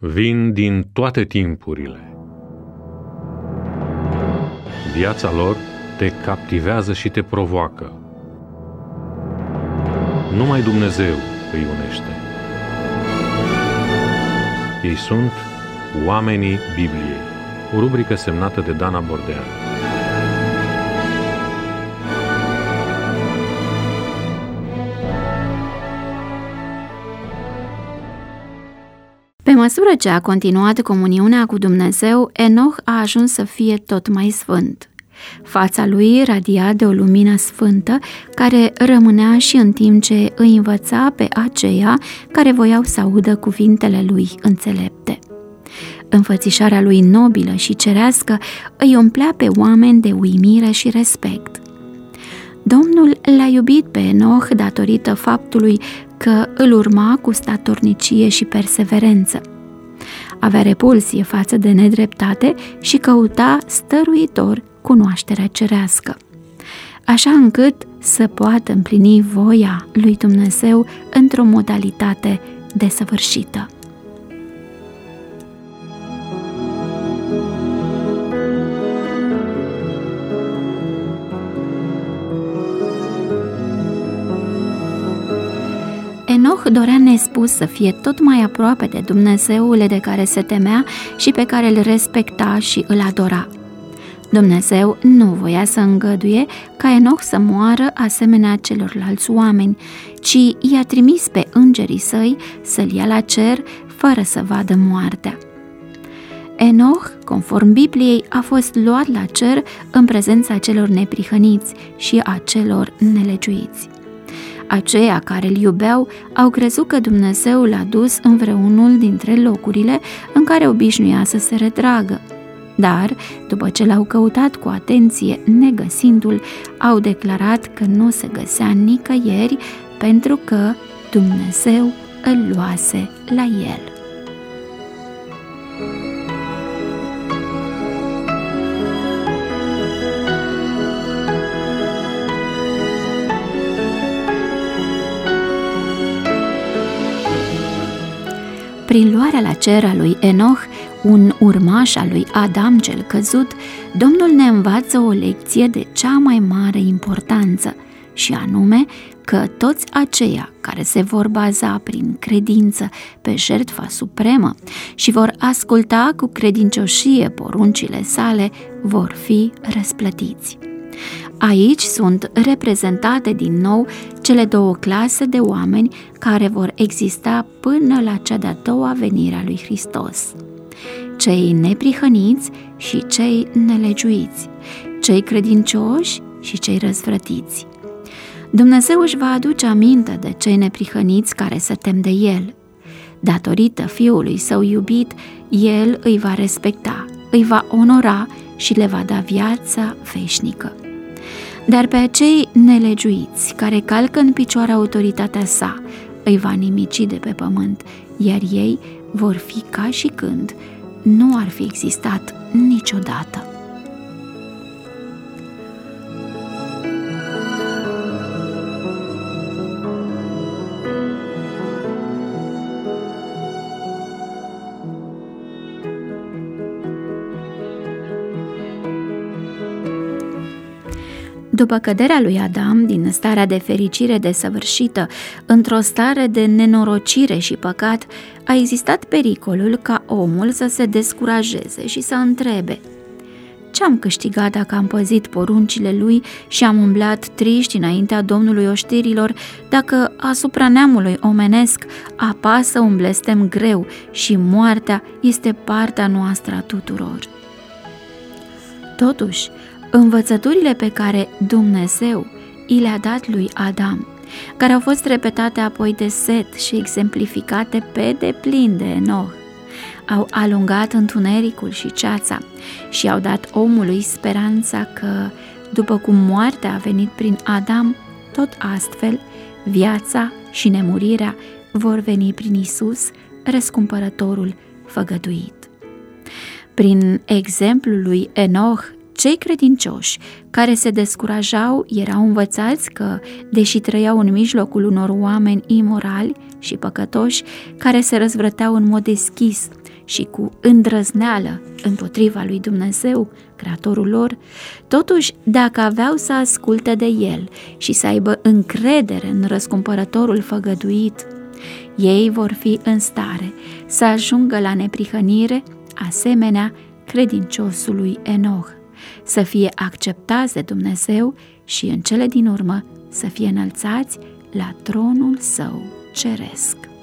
vin din toate timpurile. Viața lor te captivează și te provoacă. Numai Dumnezeu îi unește. Ei sunt oamenii Bibliei, o rubrică semnată de Dana Bordean. Pe măsură ce a continuat comuniunea cu Dumnezeu, Enoch a ajuns să fie tot mai sfânt. Fața lui radia de o lumină sfântă care rămânea și în timp ce îi învăța pe aceia care voiau să audă cuvintele lui înțelepte. Înfățișarea lui nobilă și cerească îi umplea pe oameni de uimire și respect. Domnul l-a iubit pe Enoch datorită faptului că îl urma cu statornicie și perseverență. Avea repulsie față de nedreptate și căuta stăruitor cunoașterea cerească, așa încât să poată împlini voia lui Dumnezeu într-o modalitate desăvârșită. Enoch dorea nespus să fie tot mai aproape de Dumnezeul de care se temea și pe care îl respecta și îl adora. Dumnezeu nu voia să îngăduie ca Enoch să moară asemenea celorlalți oameni, ci i-a trimis pe îngerii săi să-l ia la cer fără să vadă moartea. Enoch, conform Bibliei, a fost luat la cer în prezența celor neprihăniți și a celor nelegiuiți. Aceia care îl iubeau au crezut că Dumnezeu l-a dus în vreunul dintre locurile în care obișnuia să se retragă. Dar, după ce l-au căutat cu atenție negăsindu-l, au declarat că nu se găsea nicăieri pentru că Dumnezeu îl luase la el. Prin luarea la cer a lui Enoch, un urmaș al lui Adam cel căzut, Domnul ne învață o lecție de cea mai mare importanță, și anume că toți aceia care se vor baza prin credință pe jertfa supremă și vor asculta cu credincioșie poruncile sale vor fi răsplătiți. Aici sunt reprezentate din nou cele două clase de oameni care vor exista până la cea de-a doua venire a lui Hristos: cei neprihăniți și cei nelegiuiți, cei credincioși și cei răzvrătiți. Dumnezeu își va aduce aminte de cei neprihăniți care se tem de El. Datorită Fiului Său iubit, El îi va respecta, îi va onora și le va da viața veșnică. Dar pe acei nelegiuiți care calcă în picioare autoritatea sa, îi va nimici de pe pământ, iar ei vor fi ca și când nu ar fi existat niciodată. După căderea lui Adam din starea de fericire desăvârșită într-o stare de nenorocire și păcat, a existat pericolul ca omul să se descurajeze și să întrebe: ce-am câștigat dacă am păzit poruncile lui și am umblat triști înaintea Domnului oștirilor, dacă asupra neamului omenesc apasă un blestem greu și moartea este partea noastră a tuturor? Totuși, învățăturile pe care Dumnezeu i le-a dat lui Adam, care au fost repetate apoi de Set și exemplificate pe deplin de Enoch, au alungat întunericul și ceața și au dat omului speranța că, după cum moartea a venit prin Adam, tot astfel viața și nemurirea vor veni prin Isus, răscumpărătorul făgăduit. Prin exemplul lui Enoch, cei credincioși care se descurajau erau învățați că, deși trăiau în mijlocul unor oameni imorali și păcătoși care se răzvrăteau în mod deschis și cu îndrăzneală împotriva lui Dumnezeu, Creatorul lor, totuși, dacă aveau să asculte de El și să aibă încredere în răscumpărătorul făgăduit, ei vor fi în stare să ajungă la neprihănire, asemenea credinciosului Enoch, să fie acceptați de Dumnezeu și în cele din urmă să fie înălțați la tronul său ceresc.